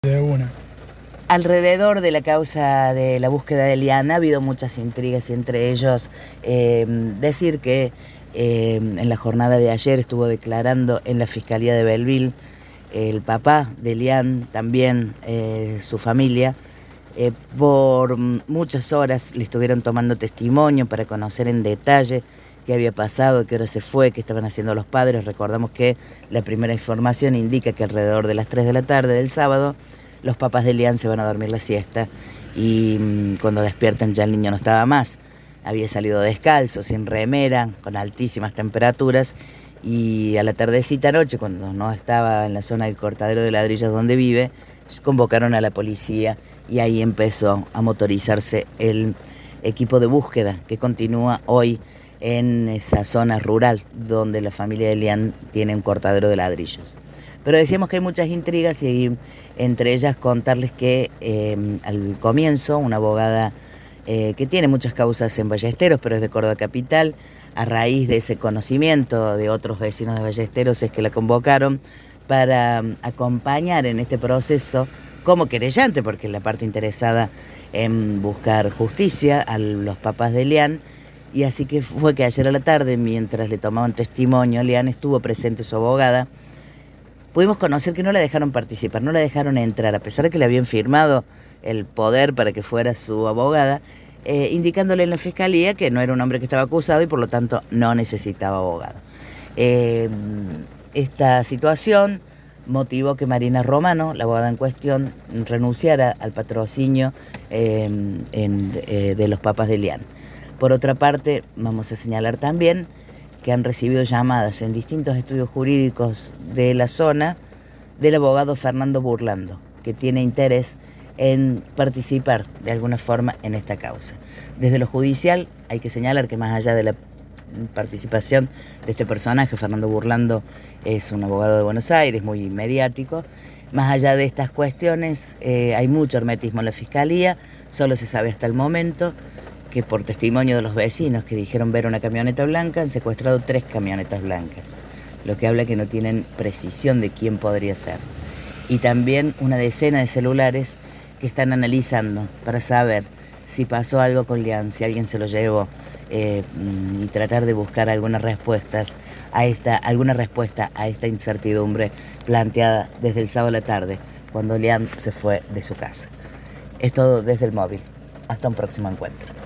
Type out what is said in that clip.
De una. Alrededor de la causa de la búsqueda de Lian ha habido muchas intrigas y entre ellos decir que en la jornada de ayer estuvo declarando en la Fiscalía de Belleville el papá de Lian, también su familia. Por muchas horas le estuvieron tomando testimonio para conocer en detalle qué había pasado, qué hora se fue, qué estaban haciendo los padres. Recordamos que la primera información indica que alrededor de las 3 de la tarde del sábado los papás de Lian se van a dormir la siesta y cuando despiertan ya el niño no estaba más. Había salido descalzo, sin remera, con altísimas temperaturas y a la tardecita noche, cuando no estaba en la zona del cortadero de ladrillos donde vive, convocaron a la policía y ahí empezó a motorizarse el equipo de búsqueda que continúa hoy en esa zona rural donde la familia de Lian tiene un cortadero de ladrillos. Pero decíamos que hay muchas intrigas y entre ellas contarles que al comienzo una abogada que tiene muchas causas en Ballesteros, pero es de Córdoba Capital, a raíz de ese conocimiento de otros vecinos de Ballesteros es que la convocaron para acompañar en este proceso como querellante, porque es la parte interesada en buscar justicia a los papás de Lian. Y así que fue que ayer a la tarde, mientras le tomaban testimonio, Lian estuvo presente su abogada. Pudimos conocer que no la dejaron participar, no la dejaron entrar, a pesar de que le habían firmado el poder para que fuera su abogada, indicándole en la fiscalía que no era un hombre que estaba acusado y por lo tanto no necesitaba abogado. Esta situación motivó que Marina Romano, la abogada en cuestión, renunciara al patrocinio de los papás de Lian. Por otra parte, vamos a señalar también que han recibido llamadas en distintos estudios jurídicos de la zona del abogado Fernando Burlando, que tiene interés en participar de alguna forma en esta causa. Desde lo judicial hay que señalar que más allá de la participación de este personaje, Fernando Burlando es un abogado de Buenos Aires, muy mediático. Más allá de estas cuestiones hay mucho hermetismo en la fiscalía, solo se sabe hasta el momento que por testimonio de los vecinos que dijeron ver una camioneta blanca, han secuestrado 3 camionetas blancas, lo que habla que no tienen precisión de quién podría ser. Y también una decena de celulares que están analizando para saber si pasó algo con Lian, si alguien se lo llevó, y tratar de buscar algunas respuestas alguna respuesta a esta incertidumbre planteada desde el sábado a la tarde, cuando Lian se fue de su casa. Es todo desde el móvil. Hasta un próximo encuentro.